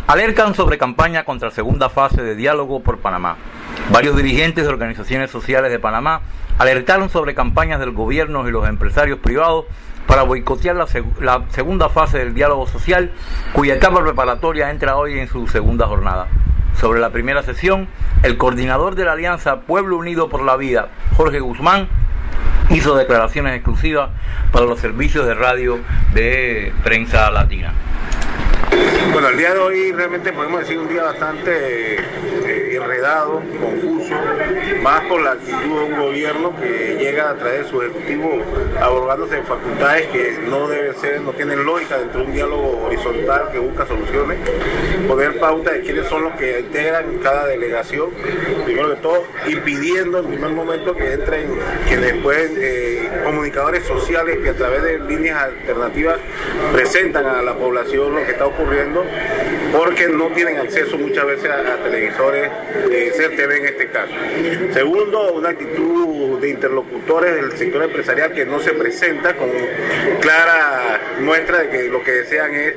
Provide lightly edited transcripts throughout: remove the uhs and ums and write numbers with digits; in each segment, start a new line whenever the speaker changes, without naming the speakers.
Alertan sobre campaña contra segunda fase de diálogo por Panamá. Varios dirigentes de organizaciones sociales de Panamá alertaron sobre campañas del gobierno y los empresarios privados para boicotear la segunda fase del diálogo social, cuya etapa preparatoria entra hoy en su segunda jornada. Sobre la primera sesión, el coordinador de la Alianza Pueblo Unido por la Vida, Jorge Guzmán, hizo declaraciones exclusivas para los servicios de radio de Prensa Latina.
Bueno, el día de hoy realmente podemos decir un día bastante enredado, confuso, más por la actitud de un gobierno que llega a través de su ejecutivo abrogándose en facultades que no deben ser, no tienen lógica dentro de un diálogo horizontal que busca soluciones, poner pauta de quiénes son los que integran cada delegación, primero que todo, impidiendo en primer momento que entren quienes pueden, comunicadores sociales que a través de líneas alternativas presentan a la población lo que está ocurriendo, porque no tienen acceso muchas veces a televisores, CERTV en este caso. Segundo, una actitud de interlocutores del sector empresarial que no se presenta con clara muestra de que lo que desean es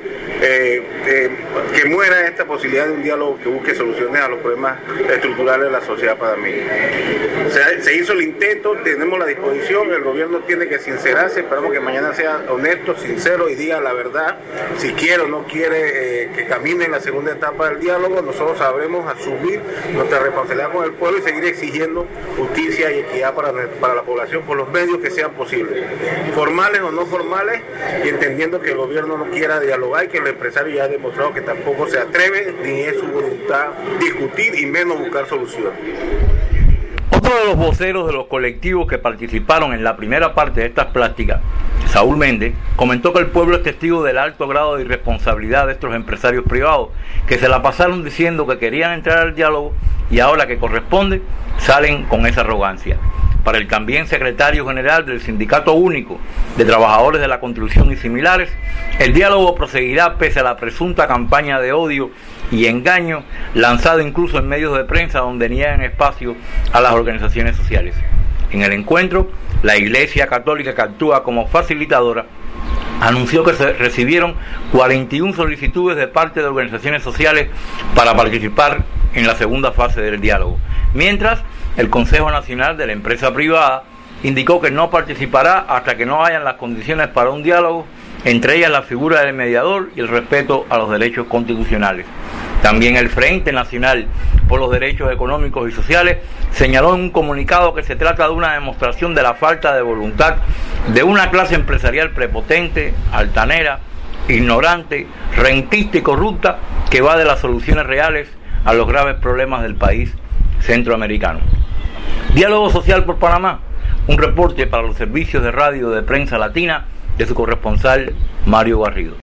que muera esta posibilidad de un diálogo que busque soluciones a los problemas estructurales de la sociedad panameña. Se hizo el intento, tenemos la disposición, el gobierno tiene que sincerarse, esperamos que mañana sea honesto, sincero y diga la verdad, si quiere o no quiere que camine en la segunda etapa del diálogo. Nosotros sabremos asumir nuestra responsabilidad con el pueblo y seguir exigiendo justicia y equidad para la población por los medios que sean posibles, formales o no formales, y entendiendo que el gobierno no quiera dialogar y que el empresario ya ha demostrado que tampoco se atreve ni es su voluntad discutir y menos buscar soluciones.
Otro de los voceros de los colectivos que participaron en la primera parte de estas plásticas, Saúl Méndez, comentó que el pueblo es testigo del alto grado de irresponsabilidad de estos empresarios privados que se la pasaron diciendo que querían entrar al diálogo y ahora que corresponde salen con esa arrogancia. Para el también secretario general del Sindicato Único de Trabajadores de la Construcción y similares, el diálogo proseguirá pese a la presunta campaña de odio y engaño lanzada incluso en medios de prensa donde niegan espacio a las organizaciones sociales. En el encuentro, la Iglesia Católica, que actúa como facilitadora, anunció que se recibieron 41 solicitudes de parte de organizaciones sociales para participar en la segunda fase del diálogo, mientras el Consejo Nacional de la Empresa Privada indicó que no participará hasta que no hayan las condiciones para un diálogo, entre ellas la figura del mediador y el respeto a los derechos constitucionales. También el Frente Nacional por los Derechos Económicos y Sociales señaló en un comunicado que se trata de una demostración de la falta de voluntad de una clase empresarial prepotente, altanera, ignorante, rentista y corrupta que va de las soluciones reales a los graves problemas del país centroamericano. Diálogo Social por Panamá, un reporte para los servicios de radio de Prensa Latina de su corresponsal Mario Garrido.